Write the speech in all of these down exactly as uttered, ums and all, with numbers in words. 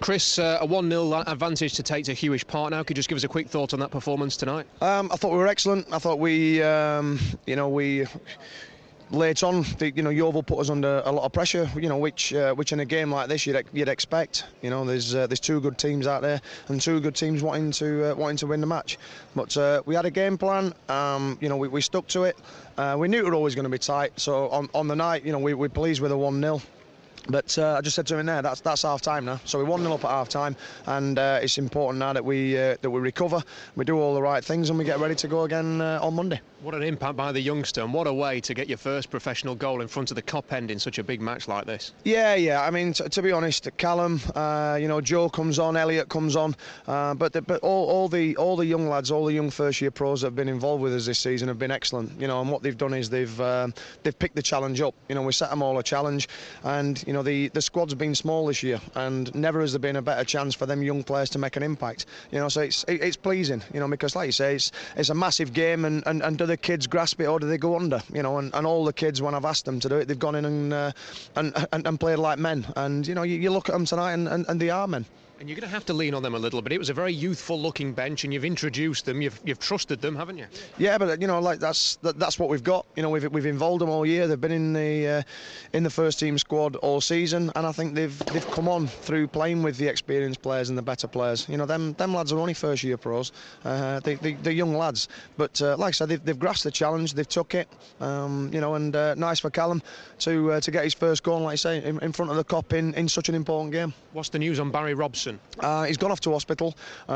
Chris, uh, a one nil advantage to take to Huish Park now. Could you just give us a quick thought on that performance tonight? Um, I thought we were excellent. I thought we, um, you know, we late on, the, you know, Yeovil put us under a lot of pressure. You know, which, uh, which in a game like this you'd, you'd expect. You know, there's uh, there's two good teams out there and two good teams wanting to uh, wanting to win the match. But uh, we had a game plan. Um, you know, we, we stuck to it. Uh, we knew it was always going to be tight. So on on the night, you know, we we're pleased with a one nil. But uh, I just said to him there, that's that's half time now. So we're one nil up at half time, and uh, it's important now that we uh, that we recover, we do all the right things, and we get ready to go again uh, on Monday. What an impact by the youngster, and what a way to get your first professional goal in front of the Kop end in such a big match like this. Yeah, yeah. I mean, t to be honest, Callum, uh, you know, Joe comes on, Elliot comes on, uh, but the, but all, all the all the young lads, all the young first year pros that have been involved with us this season have been excellent. You know, and what they've done is they've uh, they've picked the challenge up. You know, we set them all a challenge, and you know the the squad's been small this year, and never has there been a better chance for them young players to make an impact. You know, so it's it, it's pleasing. You know, because like you say, it's it's a massive game, and, and, and do the kids grasp it or do they go under? You know, and, and all the kids, when I've asked them to do it, they've gone in and uh, and, and and played like men. And you know, you, you look at them tonight, and, and, and they are men. And you're going to have to lean on them a little bit. It was a very youthful-looking bench, and you've introduced them. You've you've trusted them, haven't you? Yeah, but you know, like that's that, that's what we've got. You know, we've we've involved them all year. They've been in the uh, in the first team squad all season, and I think they've they've come on through playing with the experienced players and the better players. You know, them them lads are only first year pros. Uh, they, they they're young lads, but uh, like I said, they've, they've grasped the challenge. They've took it. Um, you know, and uh, nice for Callum to uh, to get his first goal, like I say, in, in front of the Kop in in such an important game. What's the news on Barry Robson? Uh, he's gone off to hospital.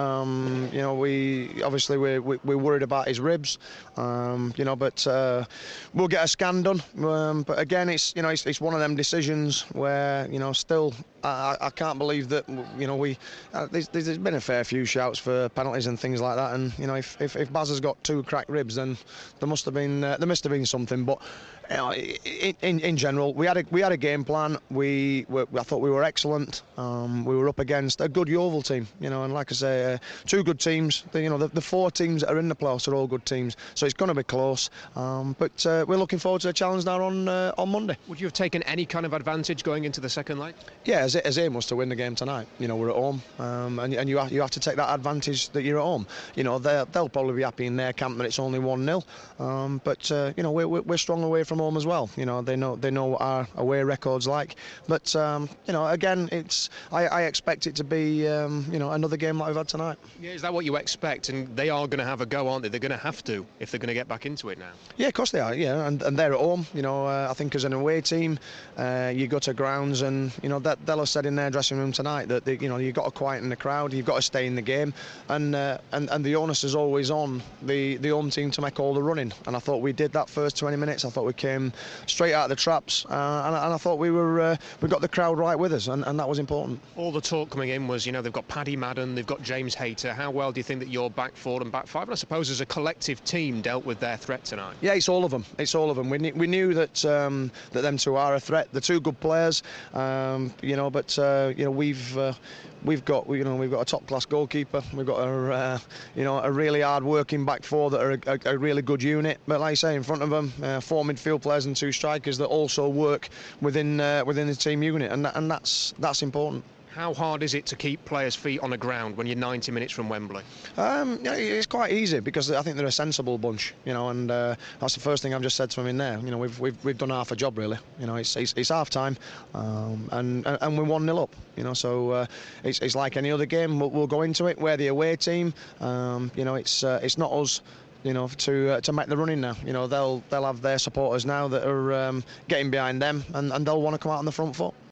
Um, you know, we obviously we're, we're worried about his ribs. Um, you know, but uh, we'll get a scan done. Um, but again, it's you know it's, it's one of them decisions where you know still I, I can't believe that you know we uh, there's, there's been a fair few shouts for penalties and things like that. And you know if if, if Baz has got two cracked ribs, then there must have been uh, there must have been something. But you know, in, in general, we had a we had a game plan. We were, I thought we were excellent. Um, we were up against a good Yeovil team, you know, and like I say, uh, two good teams. The, you know, the, the four teams that are in the playoffs are all good teams, so it's going to be close. Um, but uh, we're looking forward to the challenge now on uh, on Monday. Would you have taken any kind of advantage going into the second leg? Yeah, as, as aim was to win the game tonight. You know, we're at home, um, and, and you have, you have to take that advantage that you're at home. You know, they'll probably be happy in their camp that it's only one nil, um, but uh, you know, we're, we're strong away from home as well. You know, they know they know what our away record's like. But um, you know, again, it's I, I expect it to be um, you know another game like we've had tonight. Yeah, is that what you expect? And they are going to have a go, aren't they? They're going to have to if they're going to get back into it now. Yeah, of course they are. Yeah, and, and they're at home. You know, uh, I think as an away team, uh, you go to grounds, and you know that they'll have said in their dressing room tonight that they, you know you've got to quieten the crowd, you've got to stay in the game, and uh, and and the onus is always on the the home team to make all the running. And I thought we did that first twenty minutes. I thought we came straight out of the traps, uh, and, and I thought we were uh, we got the crowd right with us, and, and that was important. All the talk coming in was, you know, they've got Paddy Madden, they've got James Hayter. How well do you think that your back four and back five, and I suppose as a collective team, dealt with their threat tonight? Yeah, it's all of them. It's all of them. We knew, we knew that um, that them two are a threat. They're two good players, um, you know. But uh, you know, we've uh, we've got you know we've got a top class goalkeeper. We've got a uh, you know a really hard working back four that are a, a, a really good unit. But like I say, in front of them, uh, four midfield players and two strikers that also work within uh, within the team unit, and that, and that's that's important. How hard is it to keep players' feet on the ground when you're ninety minutes from Wembley? Um, yeah, it's quite easy because I think they're a sensible bunch, you know, and uh, that's the first thing I've just said to them in there. You know, we've we've we've done half a job really. You know, it's it's, it's half time, um, and and we're one nil up. You know, so uh, it's it's like any other game. We'll, we'll go into it. We're the away team. Um, you know, it's uh, it's not us. You know, to uh, to make the running now. You know, they'll they'll have their supporters now that are um, getting behind them, and, and they'll want to come out on the front foot.